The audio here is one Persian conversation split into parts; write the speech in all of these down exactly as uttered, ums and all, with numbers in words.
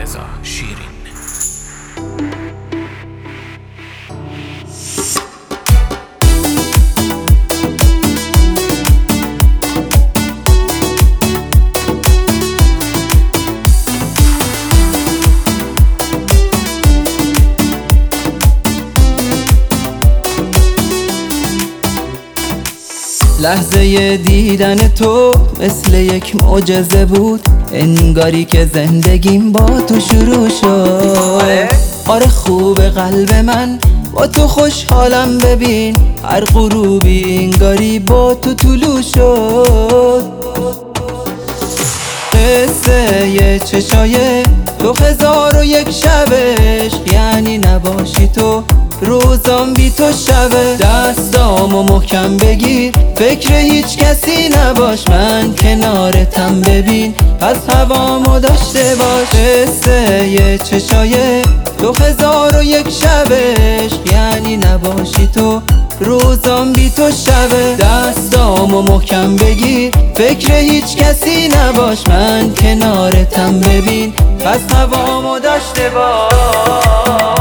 رضا شیرین. لحظه دیدن تو مثل یک معجزه بود، انگاری که زندگیم با تو شروع شد. آره خوب قلب من با تو خوشحالم، ببین هر غروبی انگاری با تو طلوع شد. قصه ی چشای تو هزار و یک شب عشق، یعنی نباشی تو روزام بی تو شبه. دستامو محکم بگیر، فکر هیچ کسی نباش، من کنارتم ببین پس هوامو داشته باش. قصه ی چشای تو هزار و یک شب عشق، یعنی نباشی تو روزام بی تو شبه. دستامو محکم بگیر، فکر هیچ کسی نباش، من کنارتم ببین پس هوامو داشته باش.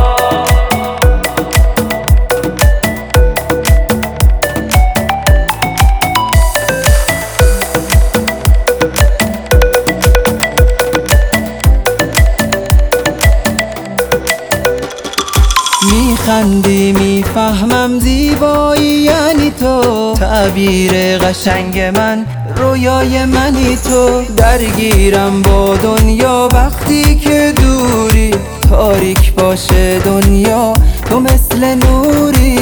میخندی میفهمم زیبایی یعنی تو، تعبیر قشنگ من رویای منی تو. درگیرم با دنیا وقتی که دوری، تاریک باشه دنیا تو مثل نوری.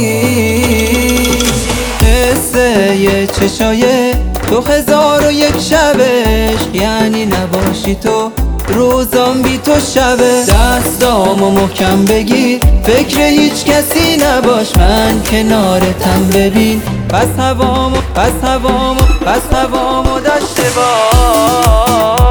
قصه ی چشای تو هزار و یک شب عشق، یعنی نباشی تو روزام بی تو شبه. دستامو محکم بگیر، فکر هیچ کسی نباش، من کنارتم ببین پس هوامو پس هوامو پس هوامو داشته باش.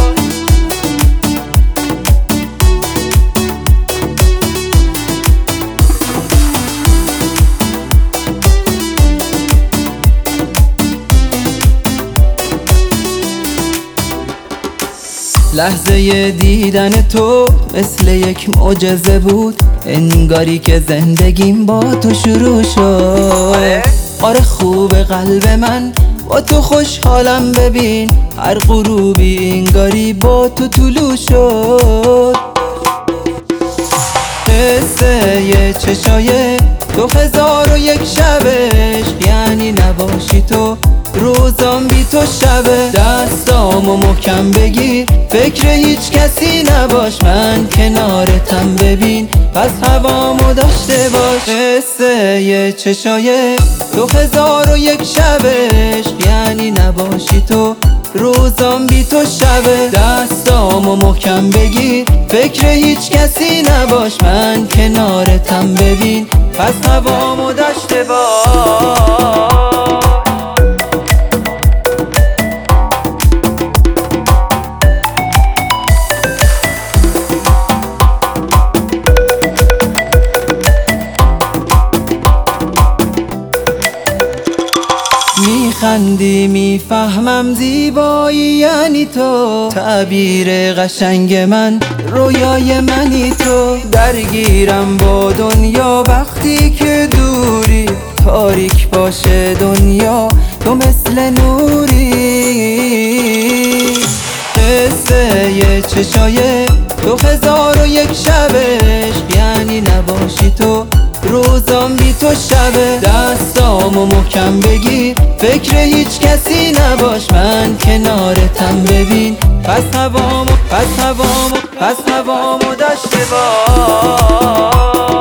لحظه دیدن تو مثل یک معجزه بود، انگاری که زندگیم با تو شروع شد. آره خوب قلب من با تو خوشحالم، ببین هر غروبی انگاری با تو طلوع شد. قصه ی چشای تو هزار و یک شب عشق، یعنی نباشی تو روزام بی تو شبه. دستامو محکم بگیر، فکر هیچ کسی نباش، من کنارتم ببین پس هوامو داشته باش. قصه ی چشای تو هزار و یک شب عشق، یعنی نباشی تو روزام بی تو شبه. دستامو محکم بگیر، فکر هیچ کسی نباش، من کنارتم ببین پس هوامو داشته باش. میخندی میفهمم زیبایی یعنی تو، تعبیر قشنگ من رویای منی تو. درگیرم با دنیا وقتی که دوری، تاریک باشه دنیا تو مثل نوری. قصه ی چشای تو هزار و یک شب عشق، یعنی نباشی تو روزام بی تو شبه. دستامو محکم بگیر، فکر هیچ کسی نباش، من کنارتم ببین پس هوامو پس هوامو پس هوامو داشته باش.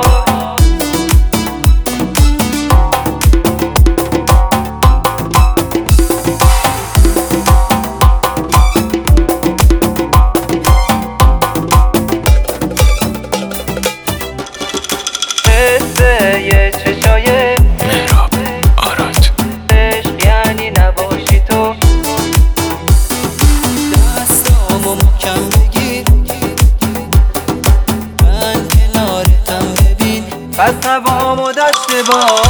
قصه ی چشای مهراب آراد، یعنی نباشی تو دستامو محکم بگیر، من کنارتم ببین پس هوامو داشته باش.